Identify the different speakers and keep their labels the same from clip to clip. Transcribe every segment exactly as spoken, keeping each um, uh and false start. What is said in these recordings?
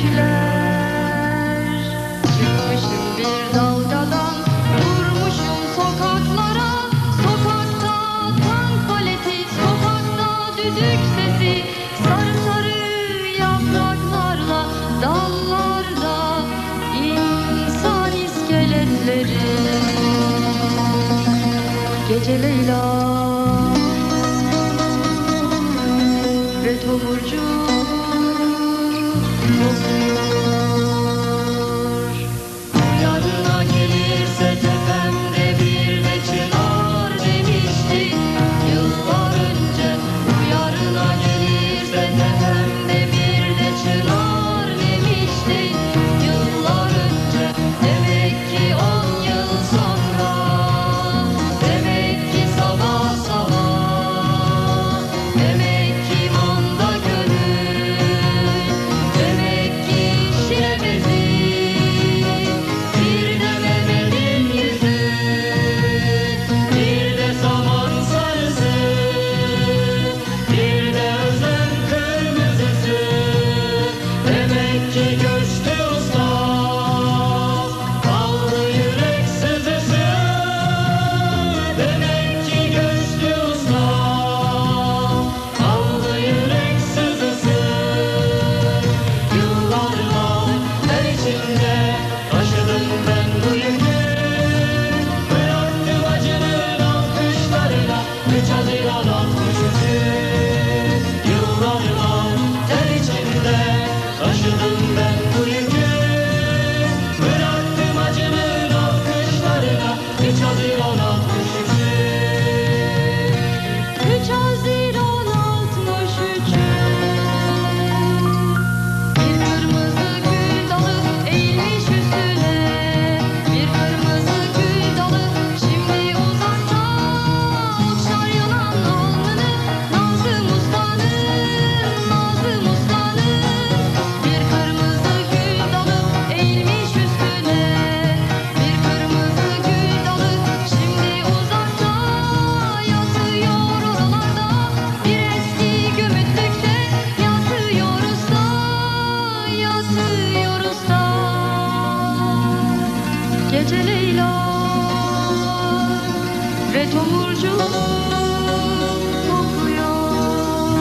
Speaker 1: düşler. Çıkmışım bir dalgadan, vurmuşum sokaklara. Sokakta tank paleti, sokakta düdük sesi. Sarı sarı yapraklarla dallarda insan iskeletleri. Gece Leyla ve tomurcu kokuyor. Yarına gelirse tepemde bir de çınar demişti yıllar önce. Yarına gelirse tepemde bir de çınar demişti yıllar önce. Demek ki on yıl sonra, demek ki sabah sabah, demek ki manda gönül, demek ki şirebezi, bir de Mehmet'in yüzü, bir de saman sarısı, bir de özlem kırmızısı. Demek ki göçtü usta, kaldı yürek sızısı. Demek ki göçtü usta, kaldı yürek sızısı. Yıllarla ter içinde taşıdım ben bu yükü. Bıraktım acının alkışlarıyla üç Haziran altmış üçü. Yıllarla ter içinde taşıdım ben bu yükü. Bıraktım acının alkışlarıyla üç Haziran altmış üçü. üç Haziran altmış üçü. Bir kırmızı gül dalı eğilmiş üstüne. Bir kırmızı gül dalı şimdi uzakta. Okşar yanan alnını Nazım Usta'nın, Nazım Usta'nın. Bir kırmızı gül dalı eğilmiş üstüne. Bir kırmızı gül dalı şimdi uzakta. Yatıyor oralarda bir eski gömütlükte. Yatıyor usta, yatıyor usta. Gece Leyla ve tomurcu kokuyor.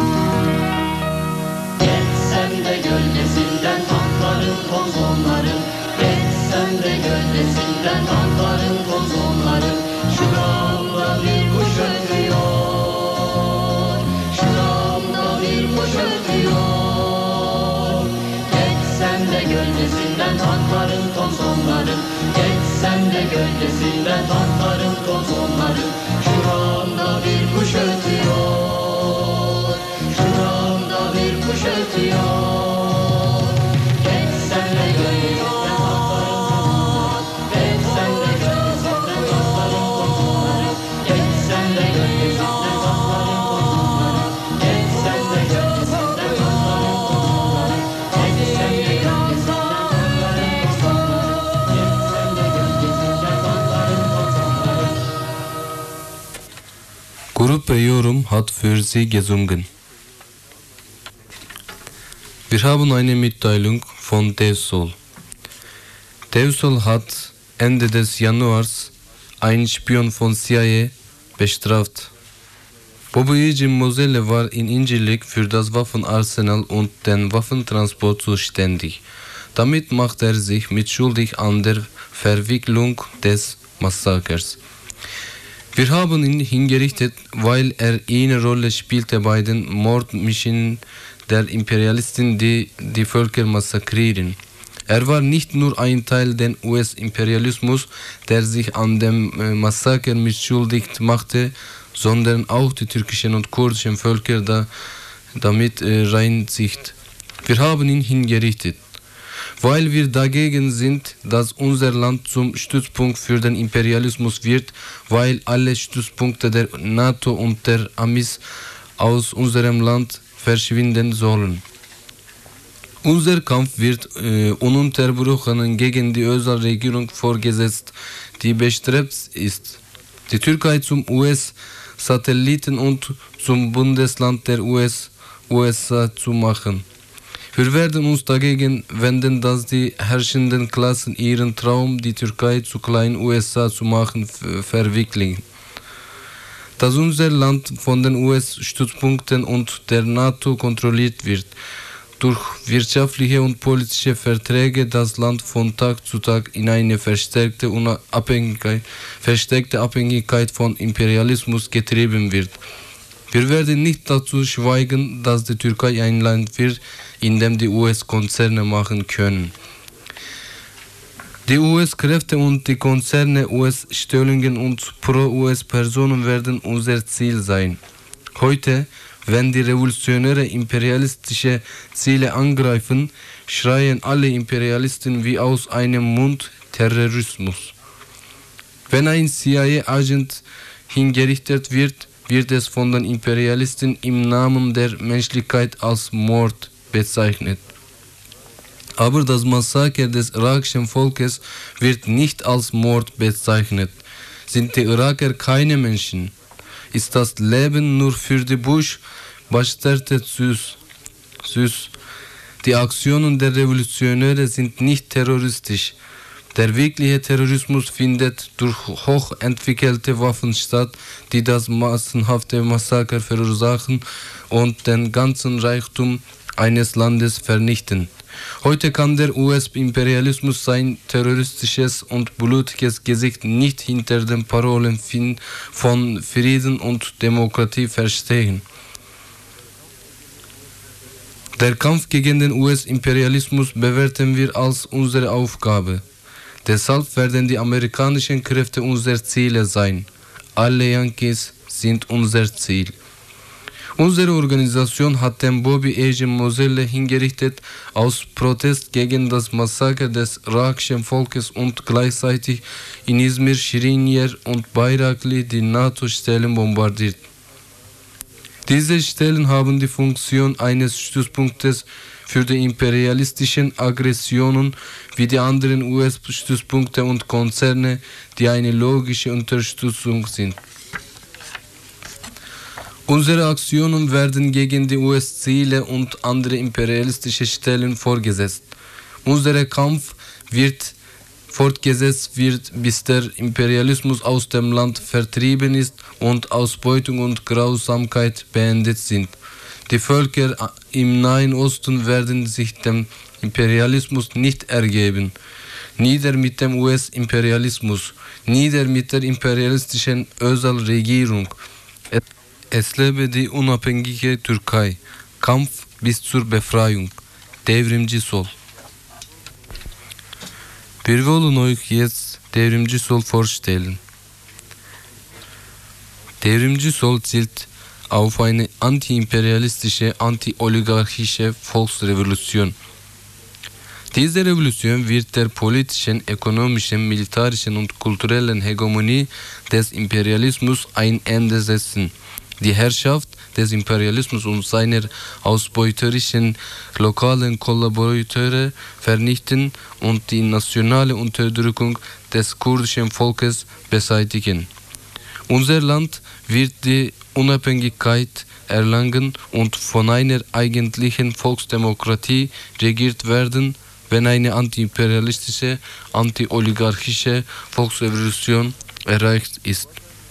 Speaker 1: Geçsem de gölgesinden tankların kozonların. Geçsem de gölgesinden tankların kozonların. Şuramda bir kuş ötüyor, şuramda bir kuş ötüyor. Geçsem de gölgesinden tankların kozonların. Geçsem de gölgesinden tankların kozonların. Şuramda bir kuş ötüyor, şuramda bir kuş ötüyor. Geçsem de gölgesinden tankların, geçsem de gölgesinden tankların kozonların. Geçsem de gölgesinden tankların kozonların. Geçsem de gölgesinden tankların kozonların. Geçsem de gölgesinden tankların kozonların. Geçsem de gölgesinden tankların kozonların.
Speaker 2: Gruppe Yorum hat für Sie gesungen. Wir haben eine Mitteilung von Devsol. Devsol hat Ende des Januars einen Spion von C I A bestraft. Bobby Jim Moselle war in Incirlik für das Waffenarsenal und den Waffentransport zuständig. Damit macht er sich mitschuldig an der Verwicklung des Massakers. Wir haben ihn hingerichtet, weil er eine Rolle spielte bei den Mordmaschinen der Imperialisten, die die Völker massakrieren. Er war nicht nur ein Teil des U S-Imperialismus, der sich an dem Massaker mitschuldig machte, sondern auch die türkischen und kurdischen Völker da, damit äh, reinsicht. Wir haben ihn hingerichtet, weil wir dagegen sind, dass unser Land zum Stützpunkt für den Imperialismus wird, weil alle Stützpunkte der NATO und der Amis aus unserem Land verschwinden sollen. Unser Kampf wird äh, ununterbrochen gegen die Özel-Regierung vorgesetzt, die bestrebt ist, die Türkei zum U S-Satelliten und zum Bundesland der U S U S A zu machen. Wir werden uns dagegen wenden, dass die herrschenden Klassen ihren Traum, die Türkei zu kleinen U S A zu machen, verwirklichen. Dass unser Land von den U S-Stützpunkten und der NATO kontrolliert wird, durch wirtschaftliche und politische Verträge das Land von Tag zu Tag in eine verstärkte Abhängigkeit, verstärkte Abhängigkeit von Imperialismus getrieben wird. Wir werden nicht dazu schweigen, dass die Türkei ein Land wird, in dem die U S-Konzerne machen können. Die U S-Kräfte und die Konzerne, U S-Stellungen und Pro-U S-Personen werden unser Ziel sein. Heute, wenn die revolutionäre imperialistische Ziele angreifen, schreien alle Imperialisten wie aus einem Mund Terrorismus. Wenn ein C I A-Agent hingerichtet wird, wird es von den Imperialisten im Namen der Menschlichkeit als Mord bezeichnet. Aber das Massaker des irakischen Volkes wird nicht als Mord bezeichnet. Sind die Iraker keine Menschen? Ist das Leben nur für die Bush bastarte süß? süß? Die Aktionen der Revolutionäre sind nicht terroristisch. Der wirkliche Terrorismus findet durch hochentwickelte Waffen statt, die das massenhafte Massaker verursachen und den ganzen Reichtum eines Landes vernichten. Heute kann der U S-Imperialismus sein terroristisches und blutiges Gesicht nicht hinter den Parolen von Frieden und Demokratie verstecken. Der Kampf gegen den U S-Imperialismus bewerten wir als unsere Aufgabe. Deshalb werden die amerikanischen Kräfte unser Ziel sein. Alle Yankees sind unser Ziel. Unsere Organisation hat den Bobby Agent Moselle hingerichtet aus Protest gegen das Massaker des irakischen Volkes und gleichzeitig in Izmir, Şirinyer und Bayrakli die NATO-Stellen bombardiert. Diese Stellen haben die Funktion eines Stützpunktes für die imperialistischen Aggressionen wie die anderen U S-Stützpunkte und Konzerne, die eine logische Unterstützung sind. Unsere Aktionen werden gegen die U S-Ziele und andere imperialistische Stellen fortgesetzt. Unser Kampf wird fortgesetzt wird, bis der Imperialismus aus dem Land vertrieben ist und Ausbeutung und Grausamkeit beendet sind. Die Völker im Nahen Osten werden sich dem Imperialismus nicht ergeben. Nieder mit dem U S-Imperialismus, nieder mit der imperialistischen Özal-Regierung. Es lebe die unabhängige Türkei. Kampf bis zur Befreiung. Devrimci Sol. Wir wollen euch jetzt Devrimci Sol vorstellen. Devrimci Sol zielt auf eine antiimperialistische, anti-oligarchische Volksrevolution. Diese Revolution wird der politischen, ökonomischen, militärischen und kulturellen Hegemonie des Imperialismus ein Ende setzen. Die Herrschaft des Imperialismus und seiner ausbeuterischen lokalen Kollaborateure vernichten und die nationale Unterdrückung des kurdischen Volkes beseitigen. Unser Land wird die Unabhängigkeit erlangen und von einer eigentlichen Volksdemokratie regiert werden, wenn eine antiimperialistische, anti-oligarchische Volksrevolution erreicht ist.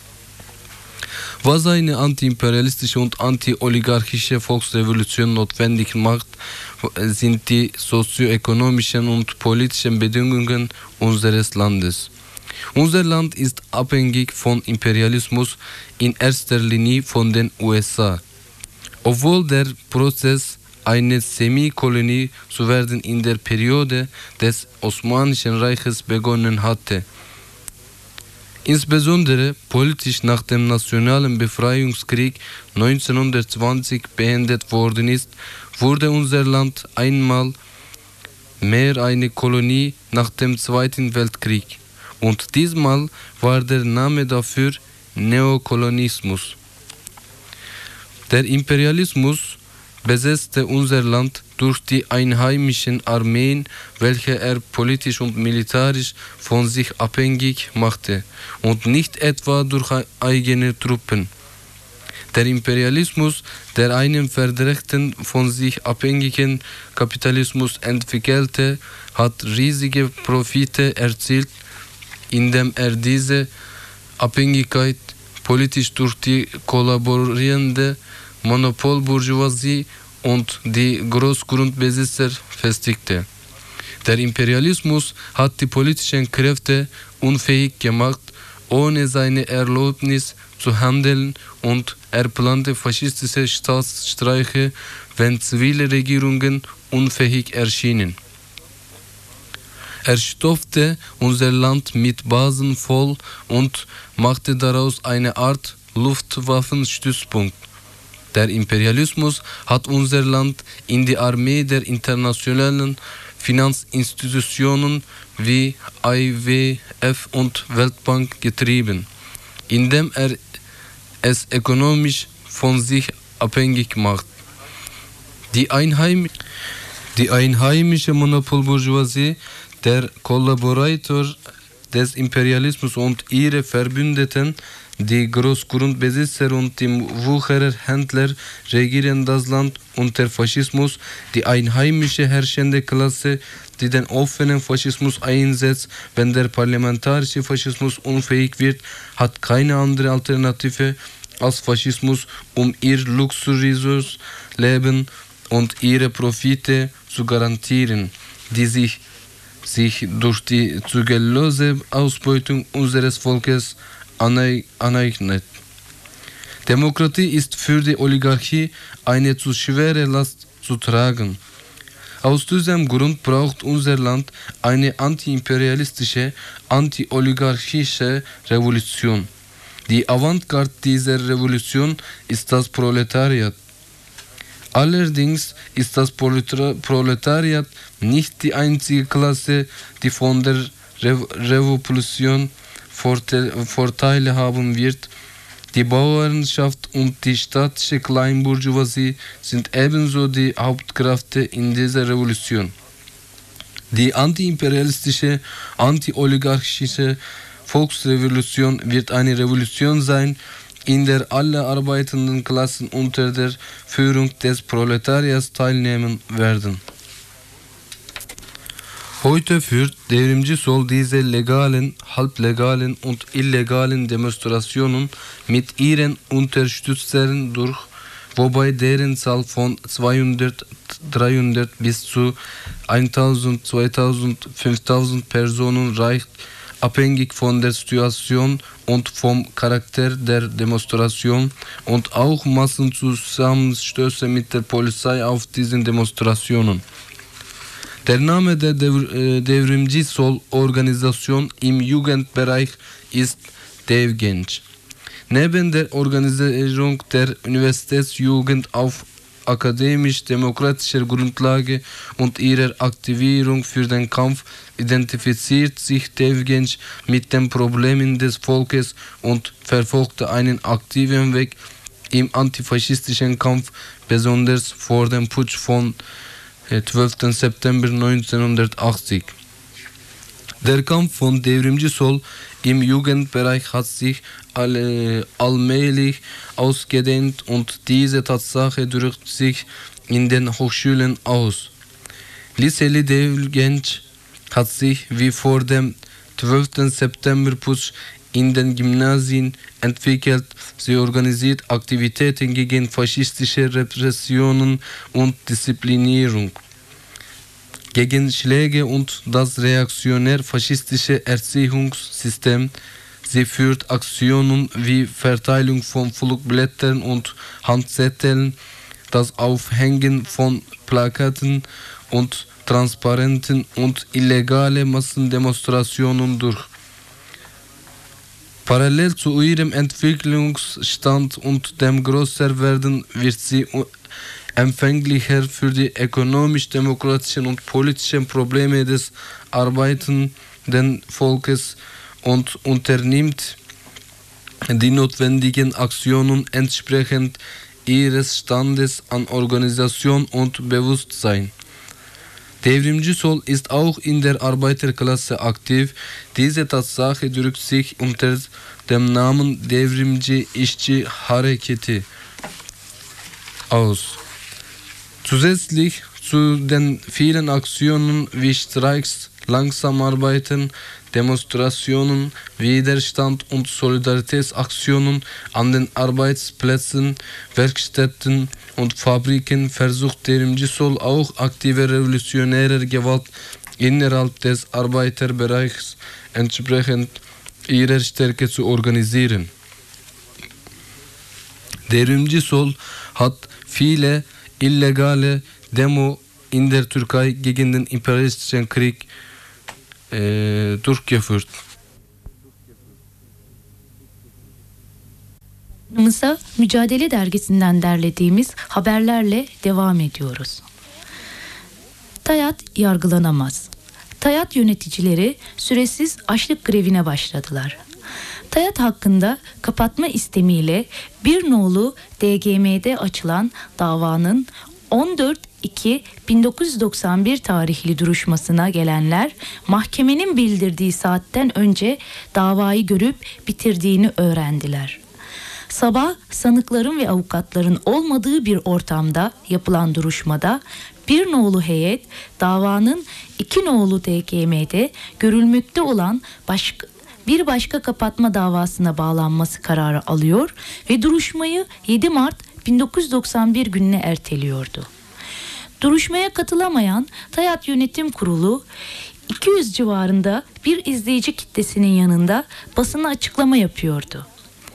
Speaker 2: Was eine antiimperialistische und anti-oligarchische Volksrevolution notwendig macht, sind die sozioökonomischen und politischen Bedingungen unseres Landes. Unser Land ist abhängig von Imperialismus, in erster Linie von den U S A. Obwohl der Prozess, eine Semikolonie zu werden, in der Periode des Osmanischen Reiches begonnen hatte. Insbesondere politisch nach dem Nationalen Befreiungskrieg neunzehnhundertzwanzig beendet worden ist, wurde unser Land einmal mehr eine Kolonie nach dem Zweiten Weltkrieg. Und diesmal war der Name dafür Neokolonismus. Der Imperialismus besetzte unser Land durch die einheimischen Armeen, welche er politisch und militärisch von sich abhängig machte, und nicht etwa durch eigene Truppen. Der Imperialismus, der einen verdreckten, von sich abhängigen Kapitalismus entwickelte, hat riesige Profite erzielt, indem er diese Abhängigkeit politisch durch die kollaborierende Monopolbourgeoisie und die Großgrundbesitzer festigte. Der Imperialismus hat die politischen Kräfte unfähig gemacht, ohne seine Erlaubnis zu handeln, und er plante faschistische Staatsstreiche, wenn zivile Regierungen unfähig erschienen. Er stopfte unser Land mit Basen voll und machte daraus eine Art Luftwaffenstützpunkt. Der Imperialismus hat unser Land in die Armee der internationalen Finanzinstitutionen wie I W F und Weltbank getrieben, indem er es ökonomisch von sich abhängig macht. Die, Einheim die einheimische Monopolbourgeoisie, der Kollaborator des Imperialismus und ihre Verbündeten, die Großgrundbesitzer und die Wuchererhändler, regieren das Land unter Faschismus. Die einheimische herrschende Klasse, die den offenen Faschismus einsetzt, wenn der parlamentarische Faschismus unfähig wird, hat keine andere Alternative als Faschismus, um ihr luxuriöses Leben und ihre Profite zu garantieren, die sich, sich durch die zügellose Ausbeutung unseres Volkes aneignet. Demokratie ist für die Oligarchie eine zu schwere Last zu tragen. Aus diesem Grund braucht unser Land eine antiimperialistische, anti-oligarchische Revolution. Die Avantgarde dieser Revolution ist das Proletariat. Allerdings ist das Proletariat nicht die einzige Klasse, die von der Re- Revolution Vorteile haben wird. Die Bauernschaft und die staatliche Kleinbourgeoisie sind ebenso die Hauptkräfte in dieser Revolution. Die antiimperialistische, anti-oligarchische Volksrevolution wird eine Revolution sein, in der alle arbeitenden Klassen unter der Führung des Proletariats teilnehmen werden. Heute führt Devrimci Sol diese legalen, halblegalen und illegalen Demonstrationen mit ihren Unterstützern durch, wobei deren Zahl von zweihundert, dreihundert bis zu eintausend, zweitausend, fünftausend Personen reicht, abhängig von der Situation und vom Charakter der Demonstration, und auch Massenzusammenstöße mit der Polizei auf diesen Demonstrationen. Der Name der Devrimci Sol Organisation im Jugendbereich ist Devgenç. Neben der Organisierung der Universitätsjugend auf akademisch-demokratischer Grundlage und ihrer Aktivierung für den Kampf identifiziert sich Devgenç mit den Problemen des Volkes und verfolgte einen aktiven Weg im antifaschistischen Kampf, besonders vor dem Putsch von zwölften September neunzehnhundertachtzig. Der Kampf von Devrimci Sol im Jugendbereich hat sich alle, allmählich ausgedehnt, und diese Tatsache drückt sich in den Hochschulen aus. Liseli Devgenç hat sich wie vor dem zwölften September-Putsch in den Gymnasien entwickelt. Sie organisiert Aktivitäten gegen faschistische Repressionen und Disziplinierung, gegen Schläge und das reaktionär-faschistische Erziehungssystem. Sie führt Aktionen wie Verteilung von Flugblättern und Handzetteln, das Aufhängen von Plakaten und Transparenten und illegale Massendemonstrationen durch. Parallel zu ihrem Entwicklungsstand und dem Größerwerden wird sie empfänglicher für die ökonomisch-demokratischen und politischen Probleme des arbeitenden Volkes und unternimmt die notwendigen Aktionen entsprechend ihres Standes an Organisation und Bewusstsein. Devrimci Sol ist auch in der Arbeiterklasse aktiv. Diese Tatsache drückt sich unter dem Namen Devrimci İşçi Hareketi aus. Zusätzlich zu den vielen Aktionen wie Streiks, Langsamarbeiten, Demonstrationen, Widerstand und Solidaritätsaktionen an den Arbeitsplätzen, Werkstätten und Fabriken versucht Devrimci Sol auch aktive revolutionäre Gewalt innerhalb des Arbeiterbereichs entsprechend ihrer Stärke zu organisieren. Devrimci Sol hat viele illegale Demo in der Türkei gegen den imperialistischen Krieg e, durchgeführt.
Speaker 3: Mısa Mücadele Dergisi'nden derlediğimiz haberlerle devam ediyoruz. TAYAT yargılanamaz. TAYAT yöneticileri süresiz açlık grevine başladılar. TAYAT hakkında kapatma istemiyle bir nolu D G M'de açılan davanın on dört iki bin dokuz yüz doksan bir tarihli duruşmasına gelenler mahkemenin bildirdiği saatten önce davayı görüp bitirdiğini öğrendiler. Sabah sanıkların ve avukatların olmadığı bir ortamda yapılan duruşmada bir nolu heyet davanın iki nolu D G M'de görülmekte olan başka bir başka kapatma davasına bağlanması kararı alıyor ve duruşmayı yedi Mart bin dokuz yüz doksan bir gününe erteliyordu. Duruşmaya katılamayan TAYAT Yönetim Kurulu iki yüz civarında bir izleyici kitlesinin yanında basına açıklama yapıyordu.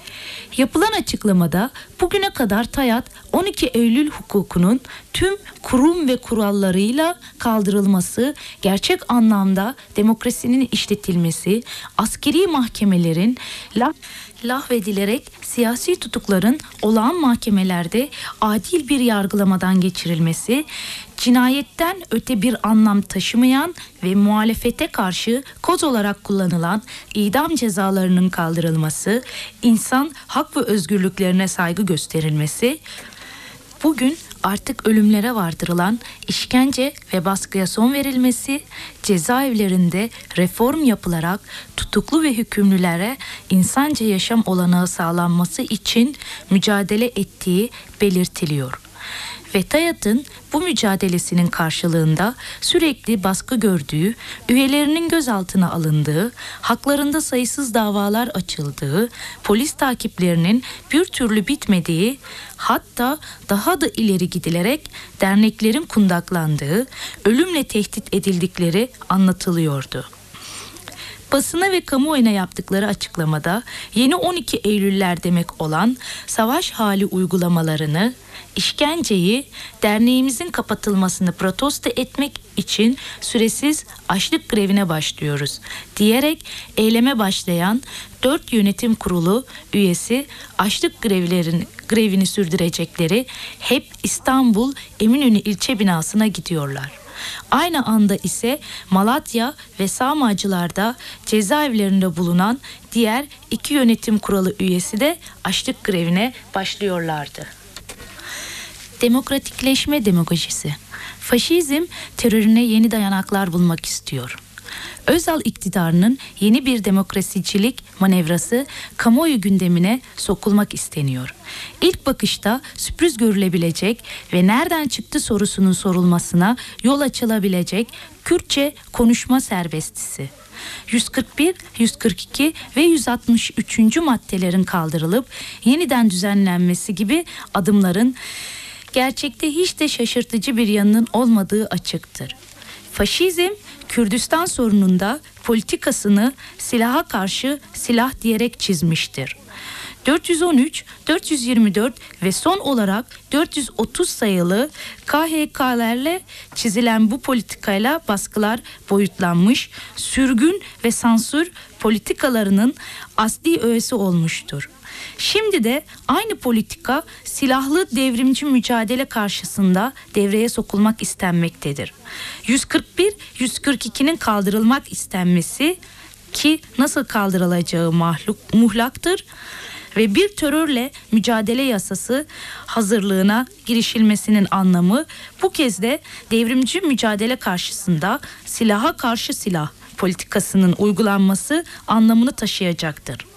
Speaker 3: Yapılan açıklamada bugüne kadar TAYAT on iki Eylül hukukunun tüm kurum ve kurallarıyla kaldırılması, gerçek anlamda demokrasinin işletilmesi, askeri mahkemelerin lah lahvedilerek siyasi tutukların olağan mahkemelerde adil bir yargılamadan geçirilmesi, cinayetten öte bir anlam taşımayan ve muhalefete karşı koz olarak kullanılan idam cezalarının kaldırılması, insan hak ve özgürlüklerine saygı gösterilmesi, bugün artık ölümlere vardırılan işkence ve baskıya son verilmesi, cezaevlerinde reform yapılarak tutuklu ve hükümlülere insanca yaşam olanağı sağlanması için mücadele ettiği belirtiliyor. Ve TAYAT'ın bu mücadelesinin karşılığında sürekli baskı gördüğü, üyelerinin gözaltına alındığı, haklarında sayısız davalar açıldığı, polis takiplerinin bir türlü bitmediği, hatta daha da ileri gidilerek derneklerin kundaklandığı, ölümle tehdit edildikleri anlatılıyordu. Basına ve kamuoyuna yaptıkları açıklamada yeni on iki Eylüller demek olan savaş hali uygulamalarını, işkenceyi, derneğimizin kapatılmasını protesto etmek için süresiz açlık grevine başlıyoruz diyerek eyleme başlayan dört yönetim kurulu üyesi açlık grevlerin, grevini sürdürecekleri hep İstanbul Eminönü ilçe binasına gidiyorlar. Aynı anda ise Malatya ve Sağmacılar'da cezaevlerinde bulunan diğer iki yönetim kurulu üyesi de açlık grevine başlıyorlardı. Demokratikleşme demagojisi. Faşizm terörüne yeni dayanaklar bulmak istiyor. Özal iktidarının yeni bir demokrasicilik manevrası kamuoyu gündemine sokulmak isteniyor. İlk bakışta sürpriz görülebilecek ve nereden çıktı sorusunun sorulmasına yol açılabilecek Kürtçe konuşma serbestisi. yüz kırk bir, yüz kırk iki ve yüz altmış üçüncü maddelerin kaldırılıp yeniden düzenlenmesi gibi adımların gerçekte hiç de şaşırtıcı bir yanının olmadığı açıktır. Faşizm, Kürdistan sorununda politikasını silaha karşı silah diyerek çizmiştir. dört yüz on üç, dört yüz yirmi dört ve son olarak dört yüz otuz sayılı K H K'lerle çizilen bu politikayla baskılar boyutlanmış, sürgün ve sansür politikalarının asli öğesi olmuştur. Şimdi de aynı politika silahlı devrimci mücadele karşısında devreye sokulmak istenmektedir. yüz kırk bir, yüz kırk ikinin kaldırılmak istenmesi ki nasıl kaldırılacağı mahluk, muhlaktır ve bir terörle mücadele yasası hazırlığına girişilmesinin anlamı bu kez de devrimci mücadele karşısında silaha karşı silah politikasının uygulanması anlamını taşıyacaktır.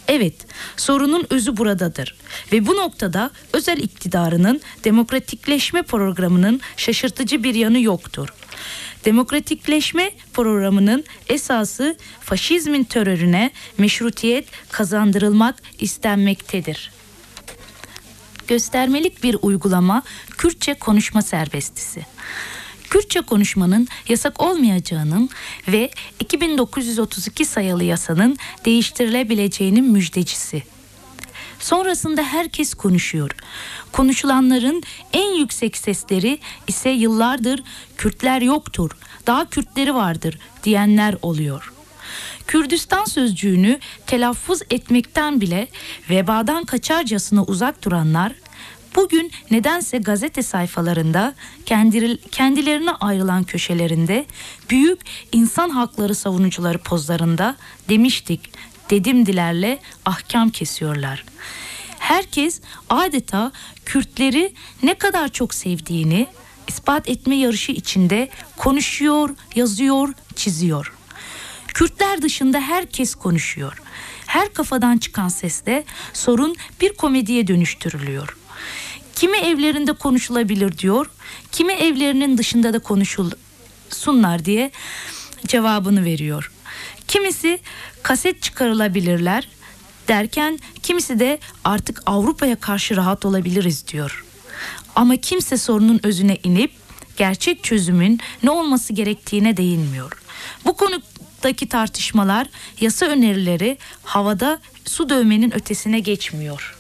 Speaker 3: Evet, sorunun özü buradadır ve bu noktada özel iktidarının demokratikleşme programının şaşırtıcı bir yanı yoktur. Demokratikleşme programının esası faşizmin terörüne meşrutiyet kazandırılmak istenmektedir. Göstermelik bir uygulama Kürtçe konuşma serbestisi. Kürtçe konuşmanın yasak olmayacağının ve iki bin dokuz yüz otuz iki sayılı yasanın değiştirilebileceğinin müjdecisi. Sonrasında herkes konuşuyor. Konuşulanların en yüksek sesleri ise yıllardır Kürtler yoktur, daha Kürtleri vardır diyenler oluyor. Kürdistan sözcüğünü telaffuz etmekten bile vebadan kaçarcasına uzak duranlar, bugün nedense gazete sayfalarında kendilerine ayrılan köşelerinde büyük insan hakları savunucuları pozlarında demiştik, dedimdilerle ahkam kesiyorlar. Herkes adeta Kürtleri ne kadar çok sevdiğini ispat etme yarışı içinde konuşuyor, yazıyor, çiziyor. Kürtler dışında herkes konuşuyor. Her kafadan çıkan sesle sorun bir komediye dönüştürülüyor. Kimi evlerinde konuşulabilir diyor, kimi evlerinin dışında da konuşulsunlar diye cevabını veriyor. Kimisi kaset çıkarılabilirler derken kimisi de artık Avrupa'ya karşı rahat olabiliriz diyor. Ama kimse sorunun özüne inip gerçek çözümün ne olması gerektiğine değinmiyor. Bu konudaki tartışmalar, yasa önerileri havada su dövmenin ötesine geçmiyor.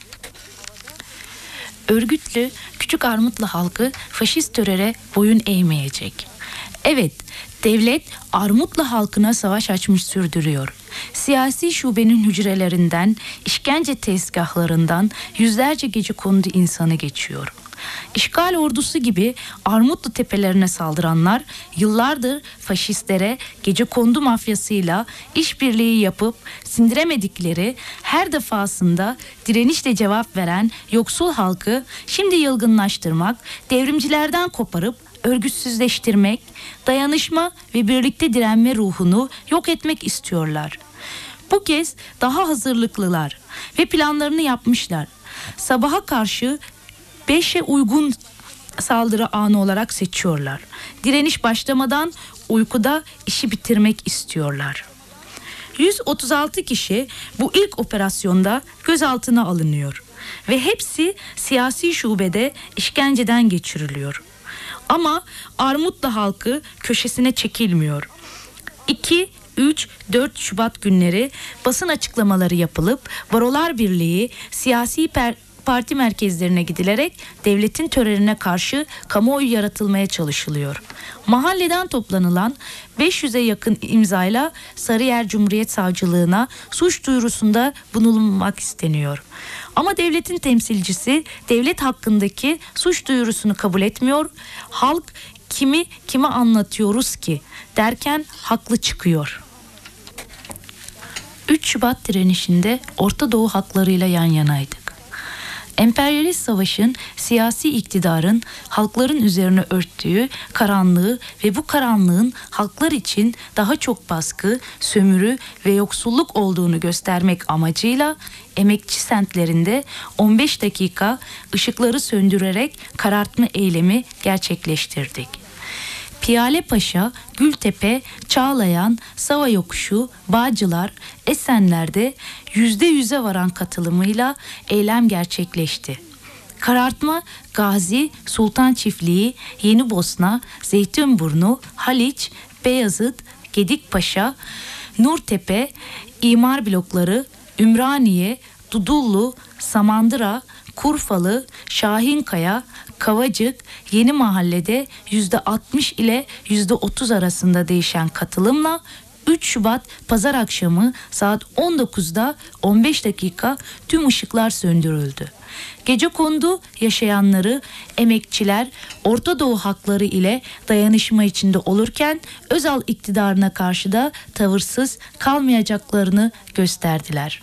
Speaker 3: Örgütlü Küçük Armutlu halkı faşist teröre boyun eğmeyecek. Evet, devlet Armutlu halkına savaş açmış sürdürüyor. Siyasi şubenin hücrelerinden, işkence tezgahlarından yüzlerce gecekondu insanı geçiyor. İşgal ordusu gibi Armutlu tepelerine saldıranlar yıllardır faşistlere gecekondu mafyasıyla işbirliği yapıp sindiremedikleri her defasında direnişle cevap veren yoksul halkı şimdi yılgınlaştırmak, devrimcilerden koparıp örgütsüzleştirmek, dayanışma ve birlikte direnme ruhunu yok etmek istiyorlar. Bu kez daha hazırlıklılar ve planlarını yapmışlar. Sabaha karşı beşe uygun saldırı anı olarak seçiyorlar. Direniş başlamadan uykuda işi bitirmek istiyorlar. yüz otuz altı kişi bu ilk operasyonda gözaltına alınıyor ve hepsi siyasi şubede işkenceden geçiriliyor. Ama Armutlu halkı köşesine çekilmiyor. iki, üç, dört Şubat günleri basın açıklamaları yapılıp Barolar Birliği siyasi per- parti merkezlerine gidilerek devletin terörüne karşı kamuoyu yaratılmaya çalışılıyor. Mahalleden toplanılan beş yüze yakın imzayla Sarıyer Cumhuriyet Savcılığına suç duyurusunda bulunmak isteniyor. Ama devletin temsilcisi devlet hakkındaki suç duyurusunu kabul etmiyor. Halk kimi kime anlatıyoruz ki derken haklı çıkıyor. üç Şubat direnişinde Orta Doğu halklarıyla yan yanaydık. Emperyalist savaşın, siyasi iktidarın halkların üzerine örttüğü karanlığı ve bu karanlığın halklar için daha çok baskı, sömürü ve yoksulluk olduğunu göstermek amacıyla emekçi semtlerinde on beş dakika ışıkları söndürerek karartma eylemi gerçekleştirdik. Piyalepaşa, Gültepe, Çağlayan, Sava Yokuşu, Bağcılar, Esenler'de yüzde yüze varan katılımıyla eylem gerçekleşti. Karartma Gazi, Sultan Çiftliği, Yenibosna, Zeytinburnu, Haliç, Beyazıt, Gedikpaşa, Nurtepe, İmar Blokları, Ümraniye, Dudullu, Samandıra, Kurfalı, Şahinkaya, Kavacık, Yeni Mahalle'de yüzde altmış ile yüzde otuz arasında değişen katılımla üç Şubat pazar akşamı saat on dokuzda on beş dakika tüm ışıklar söndürüldü. Gecekondu yaşayanları, emekçiler Orta Doğu halkları ile dayanışma içinde olurken Özal iktidarına karşı da tavırsız kalmayacaklarını gösterdiler.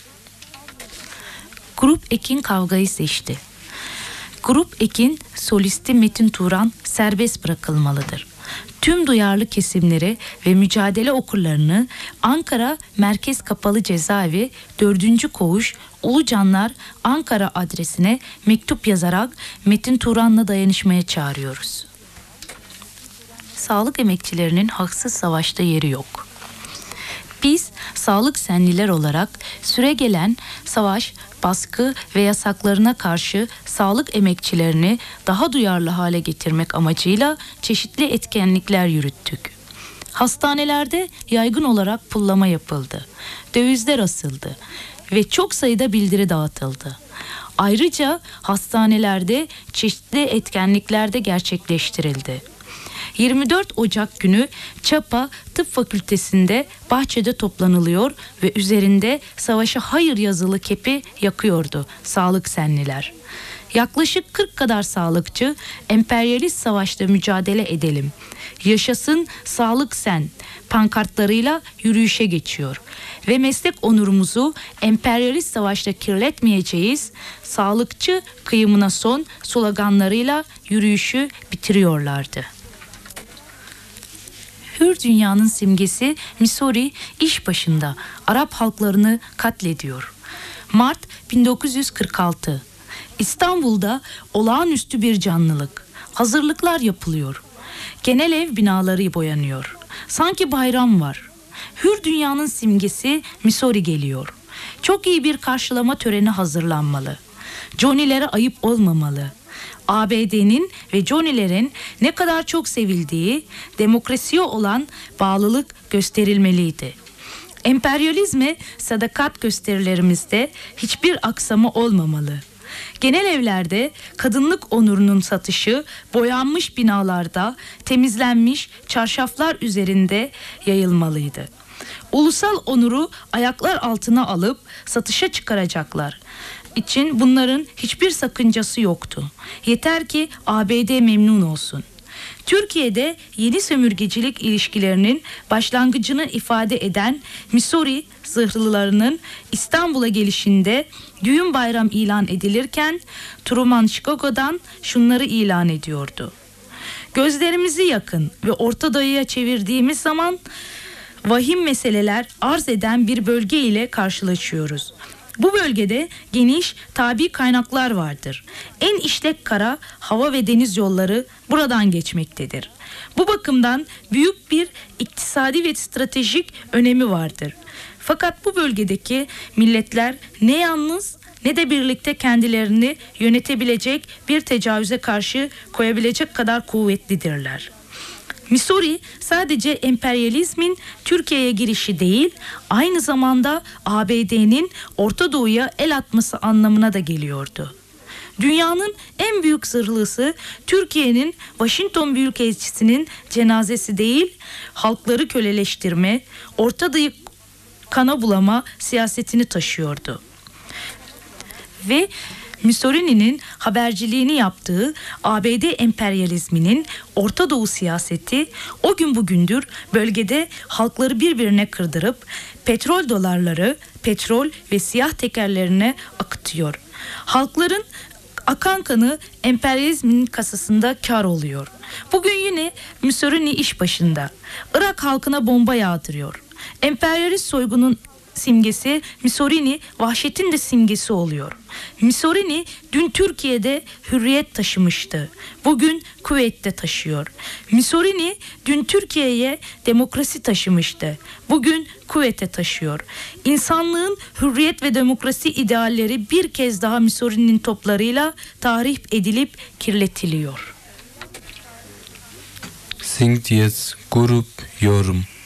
Speaker 3: Grup Ekin kavgayı seçti. Grup Ekin solisti Metin Turan serbest bırakılmalıdır. tüm duyarlı kesimleri ve mücadele okurlarını Ankara Merkez Kapalı Cezaevi dördüncü Koğuş Ulucanlar Ankara adresine mektup yazarak Metin Turan'la dayanışmaya çağırıyoruz. Sağlık emekçilerinin haksız savaşta yeri yok. Biz sağlık senliler olarak süregelen savaş, baskı ve yasaklarına karşı sağlık emekçilerini daha duyarlı hale getirmek amacıyla çeşitli etkinlikler yürüttük. Hastanelerde yaygın olarak pullama yapıldı, dövizler asıldı ve çok sayıda bildiri dağıtıldı. Ayrıca hastanelerde çeşitli etkinlikler de gerçekleştirildi. yirmi dört Ocak günü Çapa Tıp Fakültesi'nde bahçede toplanılıyor ve üzerinde savaşa hayır yazılı kepi yakıyordu sağlık senliler. Yaklaşık kırk kadar sağlıkçı emperyalist savaşta mücadele edelim, yaşasın sağlık sen pankartlarıyla yürüyüşe geçiyor ve meslek onurumuzu emperyalist savaşta kirletmeyeceğiz, sağlıkçı kıyımına son sloganlarıyla yürüyüşü bitiriyorlardı. Hür dünyanın simgesi Missouri iş başında Arap halklarını katlediyor. Mart bin dokuz yüz kırk altı. İstanbul'da olağanüstü bir canlılık. Hazırlıklar yapılıyor. Genel ev binaları boyanıyor. Sanki bayram var. Hür dünyanın simgesi Missouri geliyor. Çok iyi bir karşılama töreni hazırlanmalı. Johnny'lere ayıp olmamalı. A B D'nin ve Johnny'lerin ne kadar çok sevildiği, demokrasiye olan bağlılık gösterilmeliydi. Emperyalizme sadakat gösterilerimizde hiçbir aksama olmamalı. Genel evlerde kadınlık onurunun satışı boyanmış binalarda temizlenmiş çarşaflar üzerinde yayılmalıydı. Ulusal onuru ayaklar altına alıp satışa çıkaracaklar için bunların hiçbir sakıncası yoktu. Yeter ki A B D memnun olsun. Türkiye'de yeni sömürgecilik ilişkilerinin başlangıcını ifade eden Missouri zırhlılarının İstanbul'a gelişinde düğün bayram ilan edilirken Truman Chicago'dan şunları ilan ediyordu. Gözlerimizi yakın ve Orta Doğu'ya çevirdiğimiz zaman vahim meseleler arz eden bir bölge ile karşılaşıyoruz. Bu bölgede geniş tabi kaynaklar vardır. En işlek kara, hava ve deniz yolları buradan geçmektedir. Bu bakımdan büyük bir iktisadi ve stratejik önemi vardır. Fakat bu bölgedeki milletler ne yalnız ne de birlikte kendilerini yönetebilecek bir tecavüze karşı koyabilecek kadar kuvvetlidirler. Missouri sadece emperyalizmin Türkiye'ye girişi değil, aynı zamanda A B D'nin Orta Doğu'ya el atması anlamına da geliyordu. Dünyanın en büyük zırhlısı Türkiye'nin Washington Büyükelçisi'nin cenazesi değil, halkları köleleştirme, Orta Doğu kana bulama siyasetini taşıyordu. Ve Mussolini'nin haberciliğini yaptığı A B D emperyalizminin Orta Doğu siyaseti o gün bugündür bölgede halkları birbirine kırdırıp petrol dolarları, petrol ve siyah tekerlerine akıtıyor. Halkların akan kanı emperyalizmin kasasında kar oluyor. Bugün yine Mussolini iş başında. Irak halkına bomba yağdırıyor. Emperyalist soygunun simgesi Mussolini vahşetin de simgesi oluyor. Mussolini dün Türkiye'de hürriyet taşımıştı. Bugün Kuveyt'te taşıyor. Mussolini dün Türkiye'ye demokrasi taşımıştı. Bugün Kuveyt'e taşıyor. İnsanlığın hürriyet ve demokrasi idealleri bir kez daha Mussolini'nin toplarıyla tahrip edilip kirletiliyor.
Speaker 2: Singt jetzt Grup Yorum.